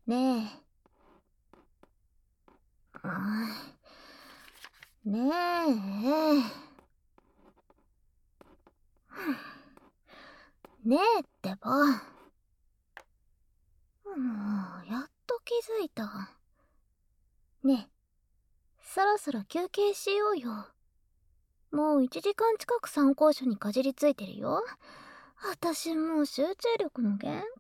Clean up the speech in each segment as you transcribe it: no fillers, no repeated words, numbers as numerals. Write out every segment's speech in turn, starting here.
ねえ。ねえ。ねえってば。もう、やっと気づいた。ねえ、そろそろ休憩しようよ。もう1時間近く参考書にかじりついてるよ。私もう集中力の限界。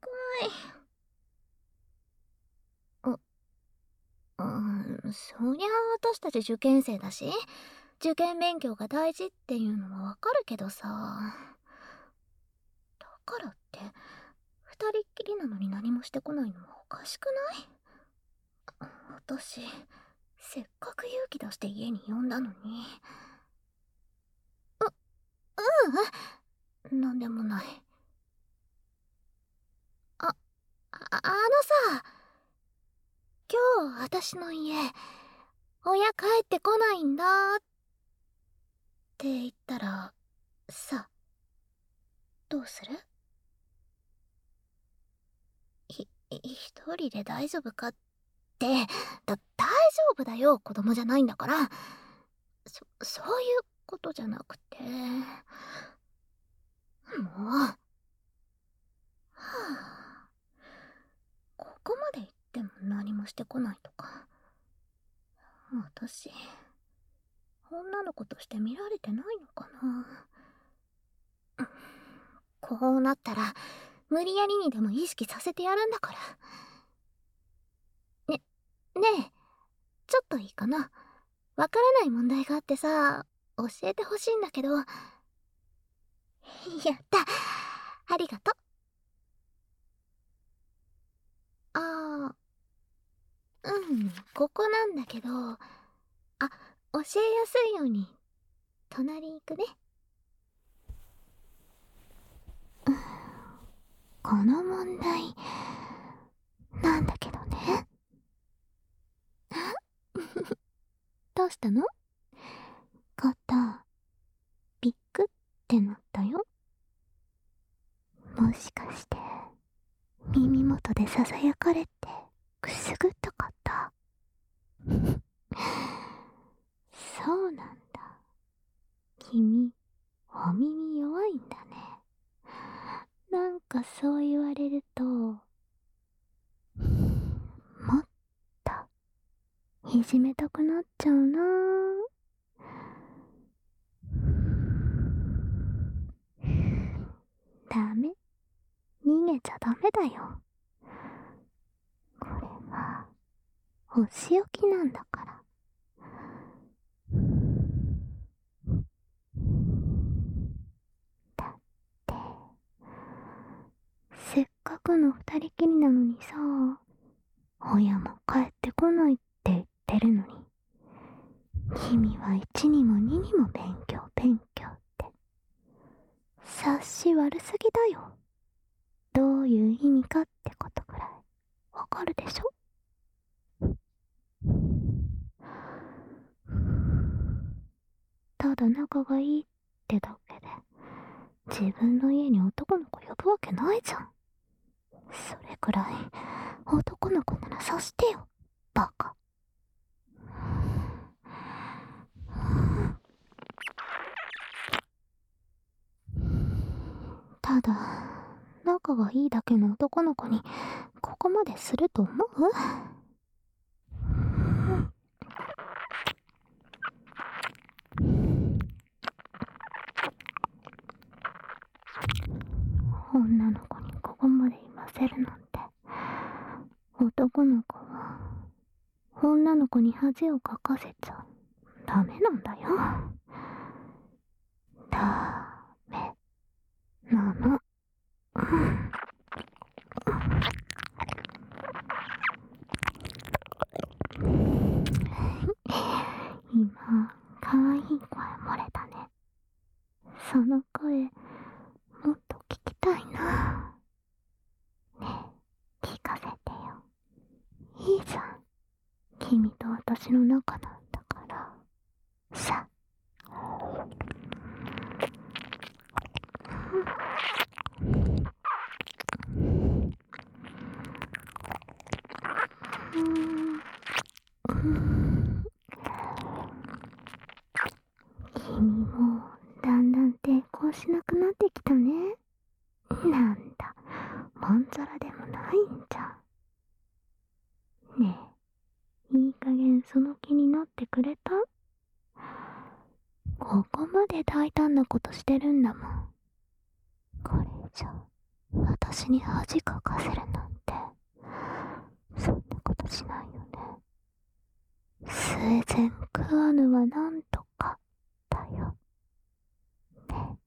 そりゃあ私たち受験生だし、受験勉強が大事っていうのはわかるけどさ。だからって、二人っきりなのに何もしてこないのはおかしくない？私、せっかく勇気出して家に呼んだのに。なんでもない。あのさ、今日私の家、親帰ってこないんだって言ったら、さ、どうする？一人で大丈夫かって、大丈夫だよ、子供じゃないんだから。そういうことじゃなくて。もう。はあ、ここまで言っても何もしてこないとか。私、女の子として見られてないのかな。こうなったら、無理やりにでも意識させてやるんだから。ねえ、ちょっといいかな。わからない問題があってさ、教えてほしいんだけど。やった。ありがと。あここなんだけど、教えやすいように、隣行くね。この問題、なんだけどね。どうしたの？肩、ビックってなったよ。もしかして、耳元でささやかれて、くすぐったかった？そうなんだ。君、お耳弱いんだね。なんかそう言われると、もっと、いじめたくなっちゃうな。ダメ。逃げちゃダメだよ。これは、お仕置きなんだから。だって、せっかくの二人きりなのにさ、親も帰ってこないって言ってるのに、君は一にも二にも勉強勉強って。察し悪すぎだよ。どういう意味かってことくらいわかるでしょ？ただ仲がいいってだけで自分の家に男の子呼ぶわけないじゃん。それくらい男の子なら察してよ、バカ。ただ仲がいいだけの男の子にここまですると思う？女の子にここまで言わせるなんて。男の子は女の子に恥をかかせちゃダメなんだよ。ダメなの。今、かわいい声漏れたね。その声、もっと聞きたいな。ねえ、聞かせてよ。いいじゃん。君と私の仲なんだから。さ。 しなくなってきたね。なんだ、まんざらでもないんじゃん。ねえ、いい加減その気になってくれた？ここまで大胆なことしてるんだもん。これ以上私に恥かかせるなんて、そんなことしないよね。生前食わぬはなんとかだよね。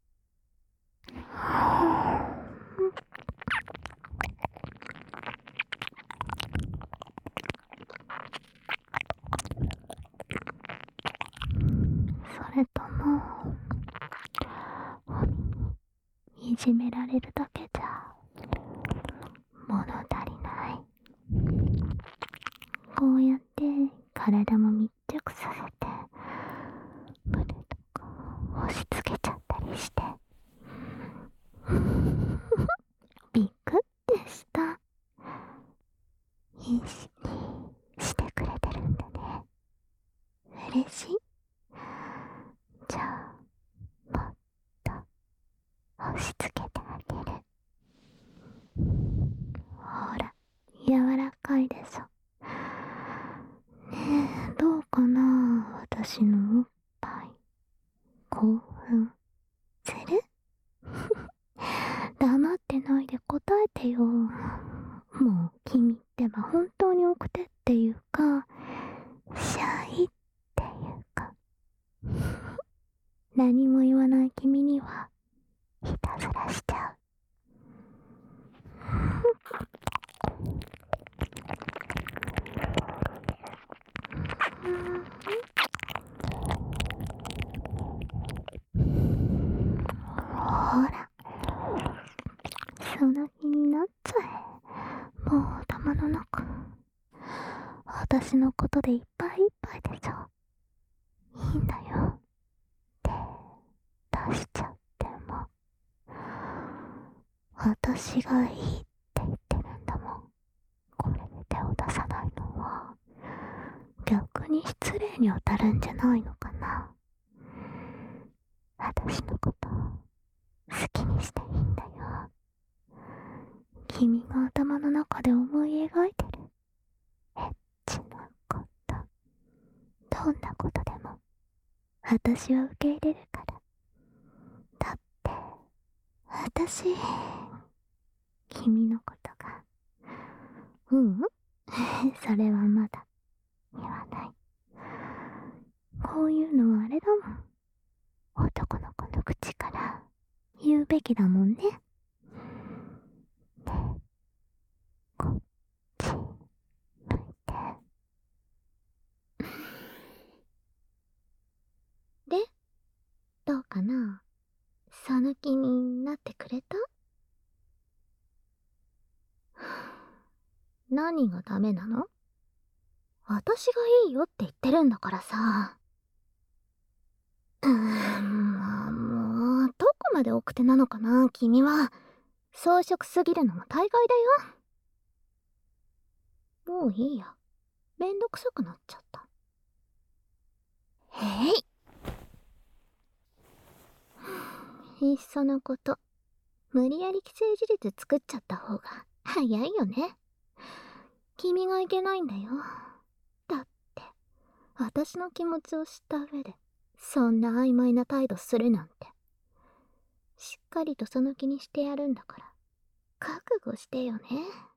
それともいじめられるだけじゃ物足りない？こうやって体も密着させて胸とか押し付けちゃったりしてびっくってした。いいししてくれてるんだね。嬉しい。じゃあもっと押し付けてあげる。ほら、柔らかいでしょ。ねえ、どうかな、私のおっぱい。興奮する？黙ってないで答えてよ。もう君ってば本当に奥手っていうか、シャイっていうか。何も言わない君にはいたずらしちゃう。ほら、その気になっちゃえ。もう頭の中私のことでいっぱいいっぱいでしょ。いいんだよ。手出しちゃっても。私がいいって言ってるんだもん。これで手を出さないのは逆に失礼に当たるんじゃないのかな。私のこと好きにしていいんだよ。君が頭の中で思い描いてるエッチなこと、どんなことでも私は受け入れるから。だって私君のことが、それはまだ言わない。こういうのはあれだもん、男の子の口から言うべきだもんね。で、こっち向いて。で、どうかな、その気になってくれた？何がダメなの？私がいいよって言ってるんだからさ。もう、どこまで奥手なのかな、君は。装飾すぎるのも大概だよ。もういいや。めんどくさくなっちゃった。へい。いっそのこと、無理やり既成事実作っちゃった方が早いよね。君がいけないんだよ。だって、私の気持ちを知った上で、そんな曖昧な態度するなんて。しっかりとその気にしてやるんだから、覚悟してよね。